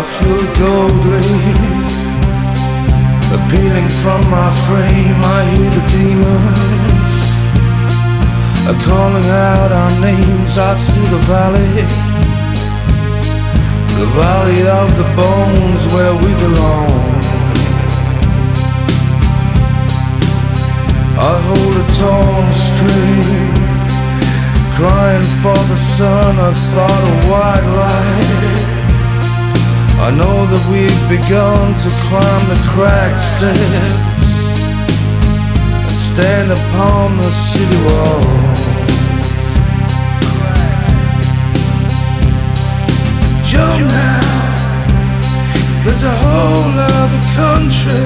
feel the gold leaves peeling from my frame. I hear the demons are calling out our names. I see the valley of the bones where we belong. I hold a torn scream, crying for the sun, a thought of white light. I know that we've begun to climb the cracked steps and stand upon the city walls. Jump now, there's a whole other country